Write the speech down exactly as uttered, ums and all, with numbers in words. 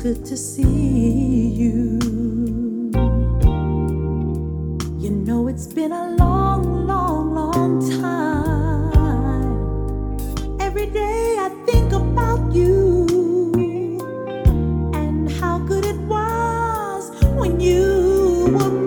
good to see you. You know it's been a long, long, long time. Every day I think about you and how good it was when you were